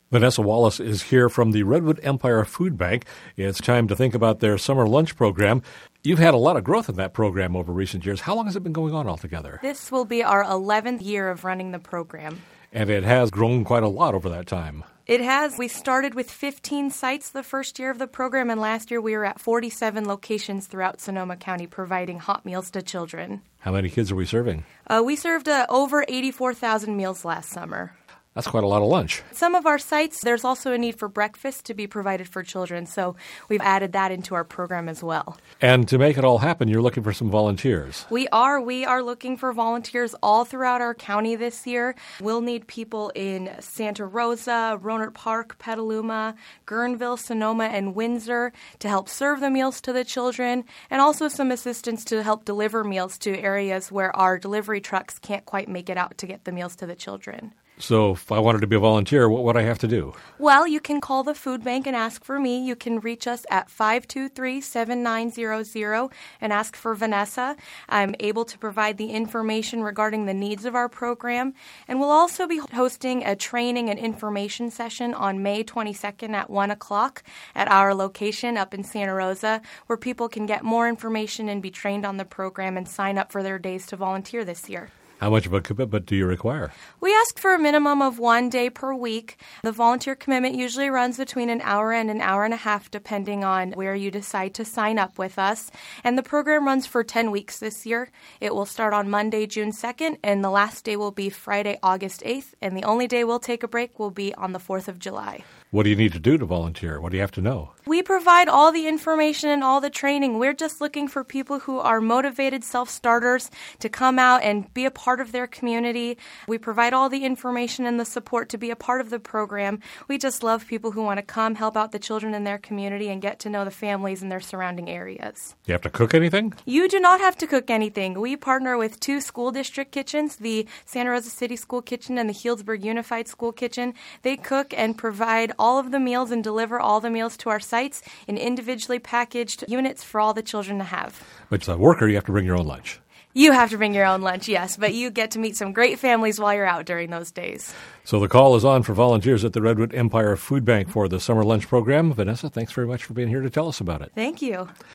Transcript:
Vanessa Wallace is here from the Redwood Empire Food Bank. It's time to think about their summer lunch program. You've had a lot of growth in that program over recent years. How long has it been going on altogether? This will be our 11th year of running the program. And it has grown quite a lot over that time. It has. We started with 15 sites the first year of the program, and last year we were at 47 locations throughout Sonoma County providing hot meals to children. How many kids are we serving? We served over 84,000 meals last summer. That's quite a lot of lunch. Some of our sites, there's also a need for breakfast to be provided for children, so we've added that into our program as well. And to make it all happen, you're looking for some volunteers. We are looking for volunteers all throughout our county this year. We'll need people in Santa Rosa, Rohnert Park, Petaluma, Guerneville, Sonoma, and Windsor to help serve the meals to the children, and also some assistance to help deliver meals to areas where our delivery trucks can't quite make it out to get the meals to the children. So if I wanted to be a volunteer, what would I have to do? Well, you can call the food bank and ask for me. You can reach us at 523-7900 and ask for Vanessa. I'm able to provide the information regarding the needs of our program. And we'll also be hosting a training and information session on May 22nd at 1 o'clock at our location up in Santa Rosa, where people can get more information and be trained on the program and sign up for their days to volunteer this year. How much of a commitment do you require? We ask for a minimum of 1 day per week. The volunteer commitment usually runs between an hour and an hour and a half, depending on where you decide to sign up with us. And the program runs for 10 weeks this year. It will start on Monday, June 2nd, and the last day will be Friday, August 8th. And the only day we'll take a break will be on the 4th of July. What do you need to do to volunteer? What do you have to know? We provide all the information and all the training. We're just looking for people who are motivated self-starters to come out and be a part of their community. We provide all the information and the support to be a part of the program. We just love people who want to come help out the children in their community and get to know the families in their surrounding areas. You have to cook anything? You do not have to cook anything. We partner with 2 school district kitchens, the Santa Rosa City School Kitchen and the Healdsburg Unified School Kitchen. They cook and provide all of the meals and deliver all the meals to our sites in individually packaged units for all the children to have. But as a worker, you have to bring your own lunch. You have to bring your own lunch, yes, but you get to meet some great families while you're out during those days. So the call is on for volunteers at the Redwood Empire Food Bank for the summer lunch program. Vanessa, thanks very much for being here to tell us about it. Thank you.